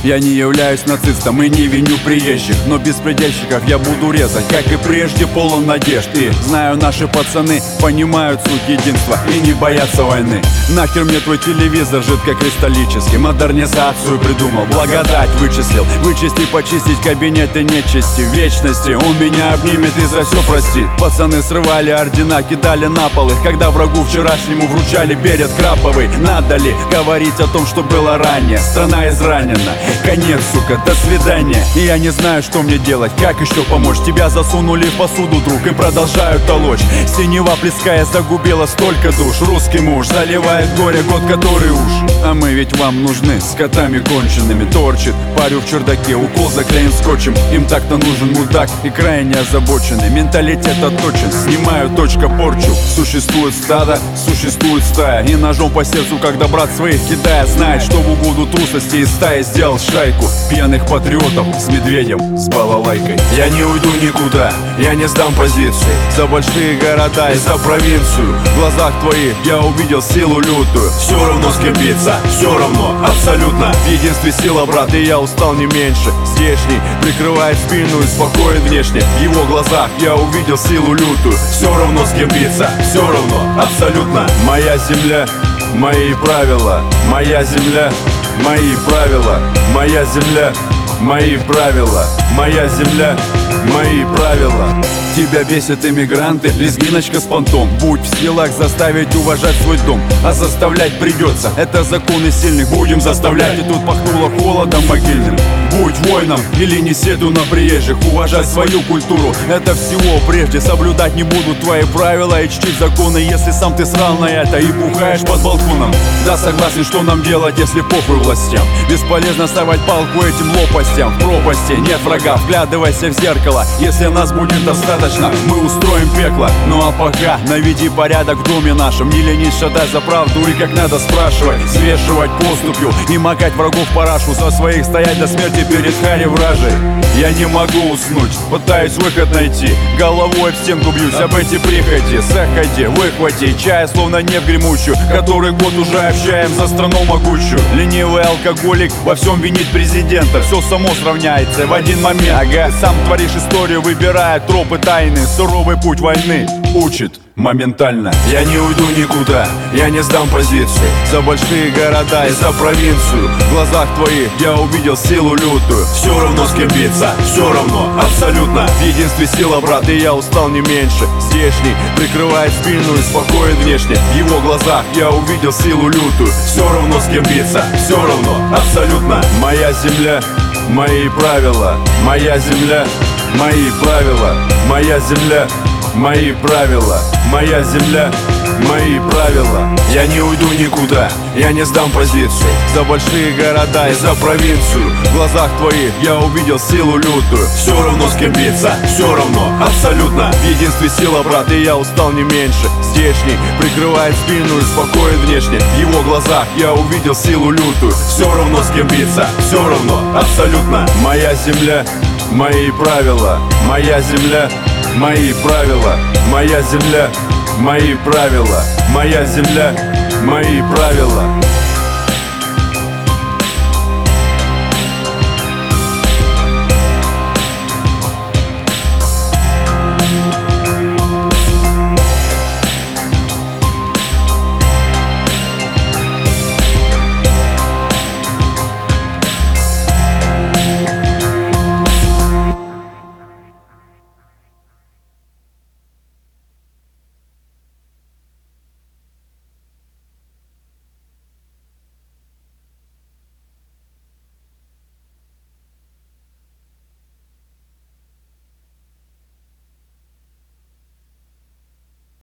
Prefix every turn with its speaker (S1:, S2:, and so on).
S1: Я не являюсь нацистом и не виню приезжих, но беспредельщиков я буду резать, как и прежде, полон надежд. И знаю, наши пацаны понимают суть единства и не боятся войны. Нахер мне твой телевизор жидкокристаллический? Модернизацию придумал, благодать вычислил. Вычистить, почистить кабинеты нечисти вечности. Он меня обнимет и за все простит. Пацаны срывали ордена, кидали на пол их, когда врагу вчерашнему вручали берет краповый. Надо ли говорить о том, что было ранее? Страна изранена, конец, сука, до свидания. И я не знаю, что мне делать, как еще помочь. Тебя засунули в посуду, друг, и продолжают толочь. Синева плеская загубила столько душ. Русский муж заливает горе, год который уж. А мы ведь вам нужны, с котами конченными. Торчит, парю в чердаке, укол заклеен скотчем. Им так-то нужен мудак и крайне озабоченный. Менталитет отточен, снимаю точка порчу. Существует стадо, существует стая. И ножом по сердцу, когда брат своих кидает. Знает, что в угоду трусости из стаи сделал шайку пьяных патриотов с медведем, с балалайкой. Я не уйду никуда, я не сдам позиции. За большие города и за провинцию. В глазах твоих я увидел силу лютую. Все равно с кем биться, все равно, абсолютно. В единстве сила, брат, и я устал не меньше. Здешний прикрывает спину и спокоен внешне. В его глазах я увидел силу лютую. Все равно с кем биться, все равно, абсолютно. Моя земля, мои правила. Моя земля, мои правила. Моя земля, мои правила. Моя земля, мои правила. Тебя бесят иммигранты, лезгиночка с понтом. Будь в силах заставить уважать свой дом. А заставлять придется, это законы сильных. Будем заставлять, и тут пахнуло холодом могильным. Будь воином или не седу на приезжих. Уважать свою культуру, это всего прежде. Соблюдать не будут твои правила и чтить законы, если сам ты срал на это и бухаешь под балконом. Да, согласен, что нам делать, если похуй властям. Бесполезно ставить палку этим лопастям. В пропасти нет врага, вглядывайся в зеркало. Если нас будет достаточно, мы устроим пекло. Ну а пока наведи порядок в доме нашем. Не ленись шатать за правду и как надо спрашивать. Свешивать поступью и макать врагов парашу. За своих стоять до смерти перед хари вражей. Я не могу уснуть, пытаюсь выход найти. Головой в стенку бьюсь об эти прихоти. Заходи, выхвати чая, словно нефть гремучую. Который год уже общаем за страну могучую. Ленивый алкоголик во всем винит президента. Все само сравняется в один момент. Ага, сам творишь историю, выбирая тропы тайны. Суровый путь войны учит моментально. Я не уйду никуда, я не сдам позиции. За большие города и за провинцию. В глазах твоих я увидел силу лютую. Все равно с кем биться, все равно, абсолютно. В единстве сила, брат, и я устал не меньше. Здешний прикрывает спину и спокоен внешне. В его глазах я увидел силу лютую. Все равно с кем биться, все равно, абсолютно. Моя земля, мои правила. Моя земля, мои правила. Моя земля, мои правила. Моя земля, мои правила. Я не уйду никуда, я не сдам позицию. За большие города и за провинцию. В глазах твоих я увидел силу лютую. Все равно с кем биться, все равно, абсолютно. В единстве сила, брат, и я устал не меньше. Здешний прикрывает спину и спокоен внешне. В его глазах я увидел силу лютую. Все равно с кем биться, все равно, абсолютно. Моя земля, мои правила. Моя земля, мои правила. Моя земля, мои правила. Моя земля, мои правила.